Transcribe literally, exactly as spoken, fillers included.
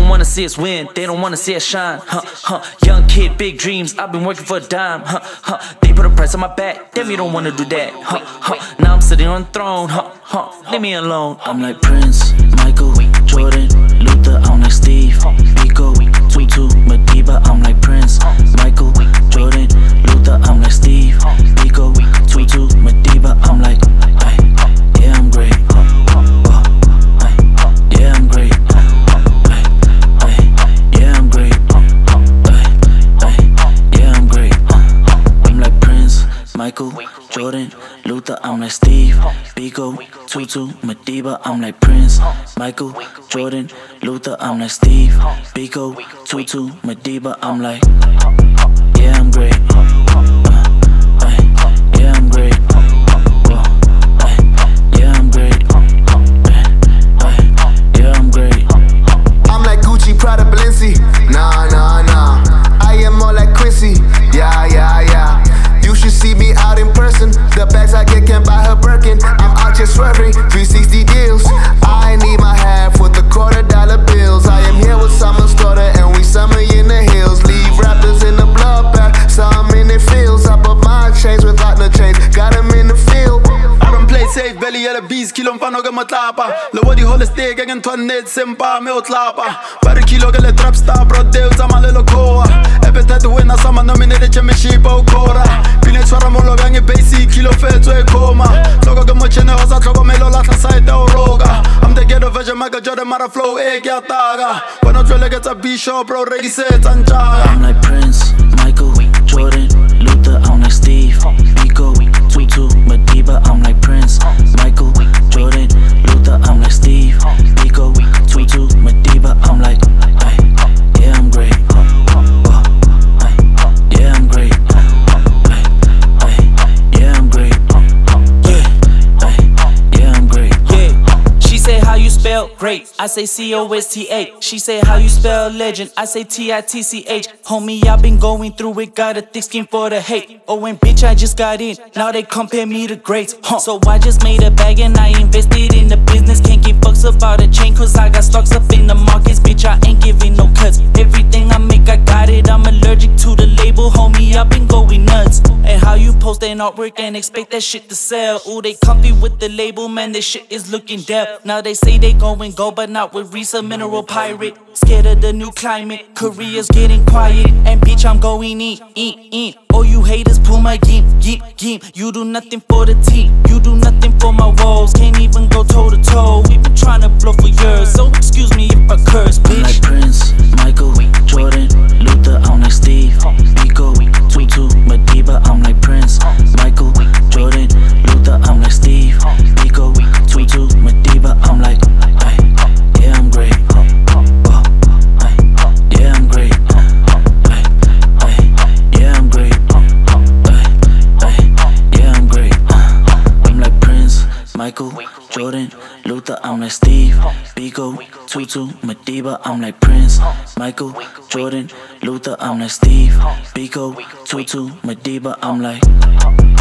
don't wanna see us win, they don't wanna see us shine. Huh, huh. Young kid, big dreams, I've been working for a dime. Huh, huh. They put a price on my back, damn you don't wanna do that. Huh, huh. Now I'm sitting on the throne. Huh, huh. Leave me alone. I'm like Prince, Michael, Jordan, Luther. I'm like Steve, Biko, Tutu, Madiba. I'm like Prince, Michael, Jordan, Luther. I'm like Steve, Biko, Tutu, Madiba. I'm like, ay, yeah, I'm great. Yeah, I'm great. Yeah, I'm great. Yeah, I'm great. I'm like Prince, Michael, Jordan, Luther. I'm like Steve, Biko, Tutu, Madiba. I'm like Prince, Michael, Jordan, Luther. I'm like Steve, Biko, Tutu, Madiba. I'm like, yeah, I'm great. Yeah, I'm great. Yeah, I'm great. Yeah, I'm great. I'm like Gucci, Prada, Balenci. Nah, nah, nah. I am more like Quincy. Yeah, yeah, yeah. You should see me out in person. The bags I get can't buy her Birkin. I'm out just swerving, three sixty deals. I need my half with the quarter dollar bills. I am here with Summer Slaughter and we summer in the hills. Leave rappers in the bloodbath, some in the fields. I put my chains without no chains, got them in the field. I don't play safe, belly at a beast, kilo mfano ga matlapa. Lowo di hole stay, gangan twannet sempa me otlapa. Pare kilo ga le trap star, bro deo tama le lokoa. Epeta to win, sama nominated championship au kora. Pine chwara molo gange basic, kilo feto e koma. Logo ga mochene osa, logo melo latla side oroga. I'm the ghetto version, maga Jordan, mara flow, e kya taga. When I drill get a bishop, bro, ready set and jaga. I'm like Prince, Michael, Jordan, Luther. I'm like Steve, Biko, Tutu, Madiba. I'm like Prince, Michael, Jordan, Luther. I'm like Steve, Biko, Tutu, Madiba. I'm like, ay, yeah, I'm great. Ay, yeah, I'm great. Ay, yeah, I'm great. Ay, yeah, I'm great. Yeah. She say how you spell great, I say C O S T A. She say how you spell legend, I say T I T C H. Homie, I been going through it, got a thick skin for the hate. Oh, and bitch, I just got in, now they compare me to greats. Huh. So I just made a bag and I invested in the business. Can't give fucks about a chain, cause I got stocks up in the markets. Bitch, I ain't giving no cuts. Everything I make, I got it. I'm allergic to the label, homie, I been going nuts. And how you post an artwork and expect that shit to sell. Ooh, they comfy with the label, man, this shit is looking deaf. Now they say they going go, but not with Risa, Mineral Pirate. Scared of the new climate, Korea's getting quiet. And bitch, I'm going in, in, in. Oh, you haters, pull my game, game, game. You do nothing for the team, you do nothing for my walls. Can't even go toe to toe, we been trying to blow for years. So excuse me if I curse, bitch. I'm like Prince, Michael, Jordan, Luther. I'm like Steve, Biko, Tutu, Madiba. I'm like Prince, Michael, Jordan, Luther. I'm like Steve, Biko, Tutu, Madiba. I'm like, ay, yeah, I'm great. Ay, yeah, I'm great. Ay, ay, yeah, I'm great. Ay, ay, yeah, I'm great. I'm like Prince, Michael, Jordan, Luther. I'm like Steve, Biko, Tutu, Madiba. I'm like Prince, Michael, Jordan, Luther. I'm like Steve, Biko, Tutu, Madiba. I'm like